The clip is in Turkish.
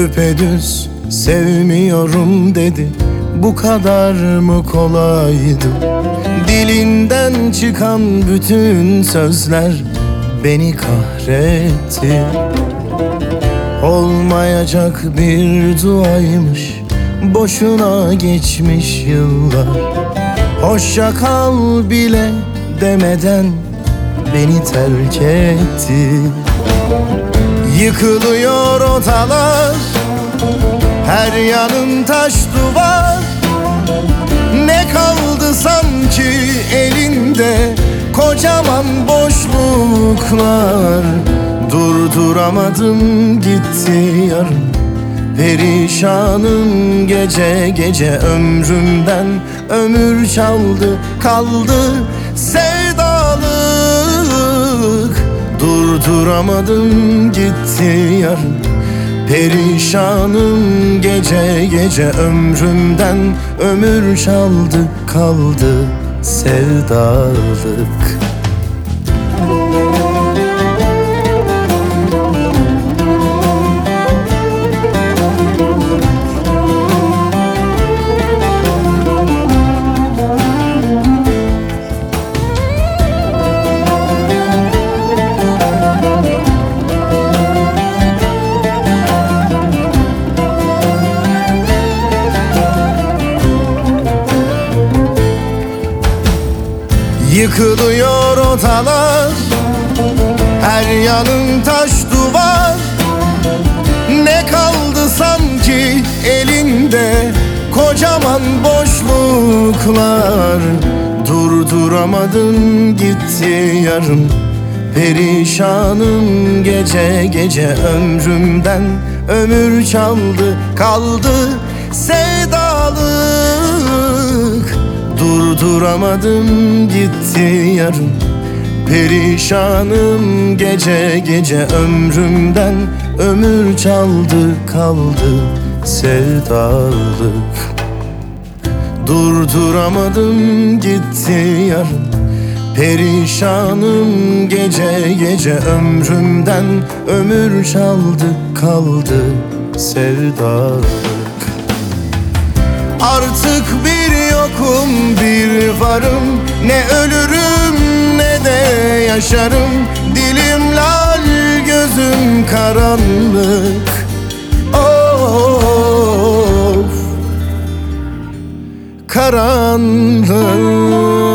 Düpedüz sevmiyorum dedi. Bu kadar mı kolaydı? Dilinden çıkan bütün sözler beni kahretti. Olmayacak bir duaymış, boşuna geçmiş yıllar. Hoşça kal bile demeden beni terk etti. Yıkılıyor odalar, her yanım taş duvar. Ne kaldı sanki elinde, kocaman boşluklar. Durduramadım gitti yarım, perişanım gece gece. Ömrümden ömür çaldı, kaldı sevdalık. Durduramadım gitti yarım, perişanım gece gece. Ömrümden ömür çaldı, kaldı sevdalık. Yıkılıyor odalar, her yanım taş duvar. Ne kaldı sanki elinde, kocaman boşluklar. Durduramadım gitti yarım, perişanım gece gece. Ömrümden ömür çaldı, kaldı sevdalık. Durduramadım gitti yarım, perişanım gece gece. Ömrümden ömür çaldı, kaldı sevdalık. Durduramadım gitti yarım, perişanım gece gece. Ömrümden ömür çaldı, kaldı sevdalık. Artık bir yokum bir varım, ne ölürüm ne de yaşarım. Dilim lal, gözüm karanlık. Of, karanlık.